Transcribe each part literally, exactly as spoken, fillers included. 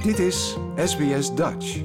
Dit is S B S Dutch.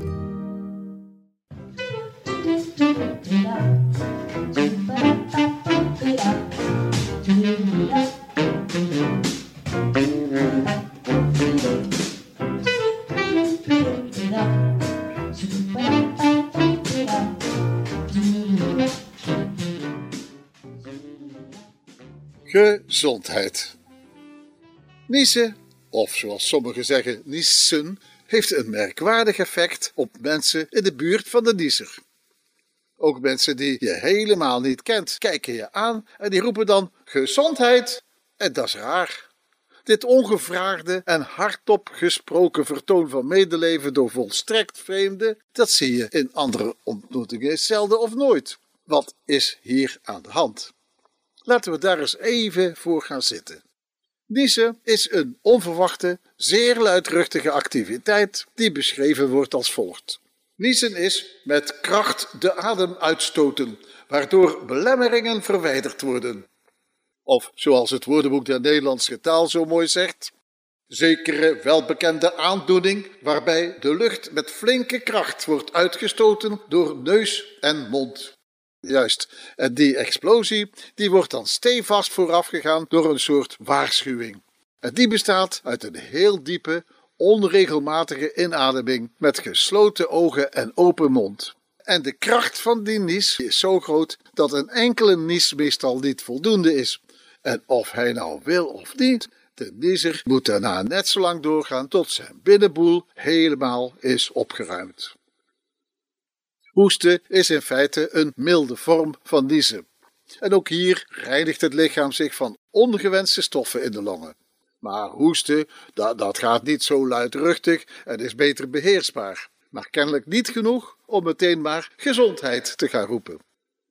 Gezondheid. Niezen, of zoals sommigen zeggen niezen, heeft een merkwaardig effect op mensen in de buurt van de niezer. Ook mensen die je helemaal niet kent, kijken je aan en die roepen dan gezondheid. En dat is raar. Dit ongevraagde en hardop gesproken vertoon van medeleven door volstrekt vreemden, dat zie je in andere ontmoetingen zelden of nooit. Wat is hier aan de hand? Laten we daar eens even voor gaan zitten. Niezen is een onverwachte, zeer luidruchtige activiteit die beschreven wordt als volgt. Niezen is met kracht de adem uitstoten, waardoor belemmeringen verwijderd worden. Of zoals het woordenboek der Nederlandse taal zo mooi zegt, zekere welbekende aandoening waarbij de lucht met flinke kracht wordt uitgestoten door neus en mond. Juist, en die explosie die wordt dan stevast voorafgegaan door een soort waarschuwing. En die bestaat uit een heel diepe, onregelmatige inademing met gesloten ogen en open mond. En de kracht van die nies is zo groot dat een enkele nies meestal niet voldoende is. En of hij nou wil of niet, de niezer moet daarna net zo lang doorgaan tot zijn binnenboel helemaal is opgeruimd. Hoesten is in feite een milde vorm van niezen. En ook hier reinigt het lichaam zich van ongewenste stoffen in de longen. Maar hoesten, dat, dat gaat niet zo luidruchtig en is beter beheersbaar. Maar kennelijk niet genoeg om meteen maar gezondheid te gaan roepen.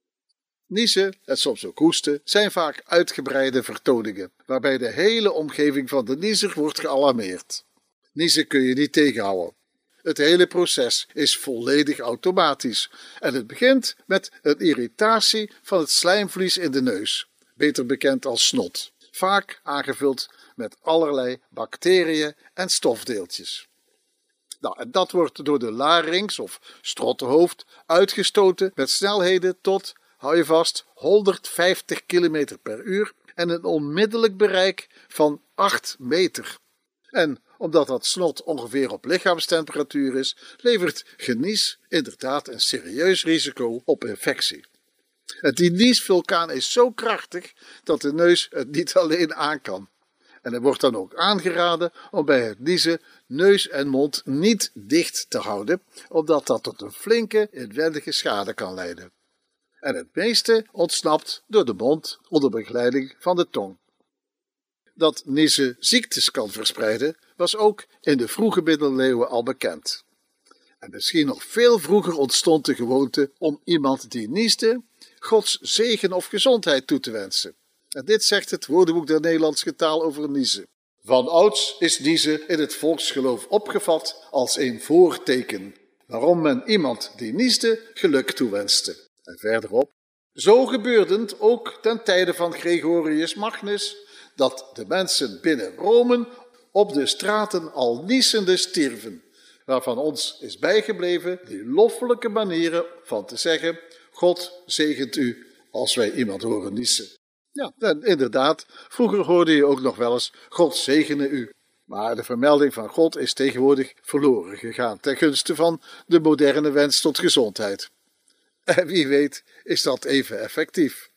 Niezen en soms ook hoesten zijn vaak uitgebreide vertoningen, waarbij de hele omgeving van de niezer wordt gealarmeerd. Niezen kun je niet tegenhouden. Het hele proces is volledig automatisch en het begint met een irritatie van het slijmvlies in de neus, beter bekend als snot, vaak aangevuld met allerlei bacteriën en stofdeeltjes. Nou, en dat wordt door de larynx of strottenhoofd uitgestoten met snelheden tot, hou je vast, honderdvijftig kilometer per uur en een onmiddellijk bereik van acht meter. En omdat dat snot ongeveer op lichaamstemperatuur is, levert genies inderdaad een serieus risico op infectie. En die niesvulkaan is zo krachtig dat de neus het niet alleen aan kan. En er wordt dan ook aangeraden om bij het niezen neus en mond niet dicht te houden, omdat dat tot een flinke inwendige schade kan leiden. En het meeste ontsnapt door de mond onder begeleiding van de tong. Dat niezen ziektes kan verspreiden, was ook in de vroege middeleeuwen al bekend. En misschien nog veel vroeger ontstond de gewoonte om iemand die niesde Gods zegen of gezondheid toe te wensen. En dit zegt het woordenboek der Nederlandse taal over niezen. Van ouds is niezen in het volksgeloof opgevat als een voorteken, waarom men iemand die niesde geluk toewenste. En verderop, zo gebeurde het ook ten tijde van Gregorius Magnus, dat de mensen binnen Rome op de straten al niesende stierven, waarvan ons is bijgebleven die loffelijke manieren van te zeggen, God zegent u als wij iemand horen niezen. Ja, en inderdaad, vroeger hoorde je ook nog wel eens, God zegene u. Maar de vermelding van God is tegenwoordig verloren gegaan ten gunste van de moderne wens tot gezondheid. En wie weet is dat even effectief.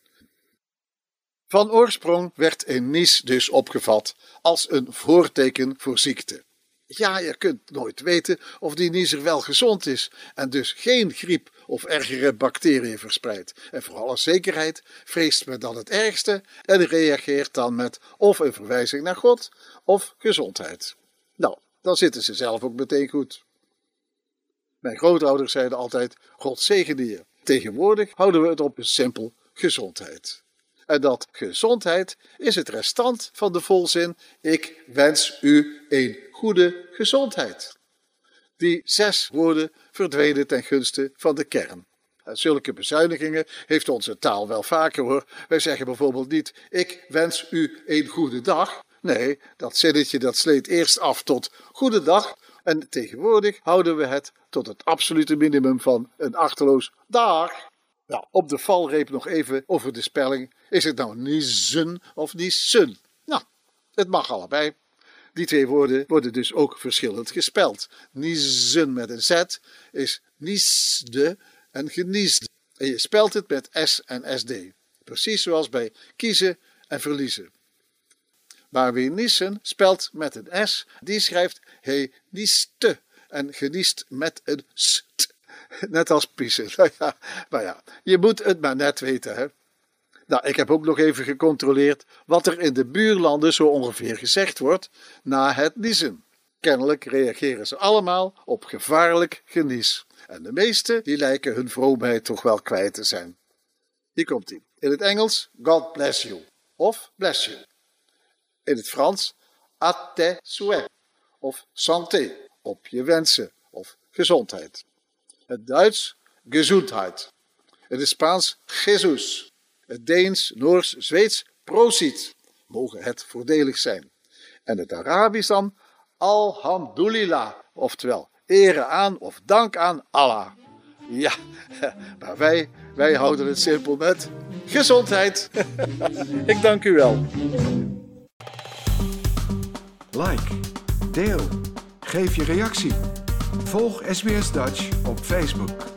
Van oorsprong werd een nies dus opgevat als een voorteken voor ziekte. Ja, je kunt nooit weten of die niezer wel gezond is en dus geen griep of ergere bacteriën verspreidt. En voor alle zekerheid vreest men dan het ergste en reageert dan met of een verwijzing naar God of gezondheid. Nou, dan zitten ze zelf ook meteen goed. Mijn grootouders zeiden altijd, God zegene je. Tegenwoordig houden we het op een simpel gezondheid. En dat gezondheid is het restant van de volzin, ik wens u een goede gezondheid. Die zes woorden verdwenen ten gunste van de kern. En zulke bezuinigingen heeft onze taal wel vaker hoor. Wij zeggen bijvoorbeeld niet, ik wens u een goede dag. Nee, dat zinnetje dat sleet eerst af tot goedendag En tegenwoordig houden we het tot het absolute minimum van een achterloos dag. Nou, op de valreep nog even over de spelling. Is het nou niezen of niesun? Nou, het mag allebei. Die twee woorden worden dus ook verschillend gespeld. Niezen met een z is niesde en geniesde. En je spelt het met s en sd. Precies zoals bij kiezen en verliezen. Maar wie niezen spelt met een s, die schrijft he nieste en geniest met een st. Net als piezen. Nou ja, maar ja, je moet het maar net weten, hè. Nou, ik heb ook nog even gecontroleerd wat er in de buurlanden zo ongeveer gezegd wordt na het niezen. Kennelijk reageren ze allemaal op gevaarlijk genies. En de meesten die lijken hun vroomheid toch wel kwijt te zijn. Hier komt ie. In het Engels, God bless you. Of bless you. In het Frans, à tes souhaits. Of santé. Op je wensen. Of gezondheid. Het Duits, Gesundheit. In het Spaans, Jesús. Het Deens, Noors, Zweeds, Prosit. Mogen het voordelig zijn. En het Arabisch dan, Alhamdulillah. Oftewel, ere aan of dank aan Allah. Ja, maar wij, wij houden het simpel met gezondheid. Ik dank u wel. Like, deel, geef je reactie. Volg S B S Dutch op Facebook.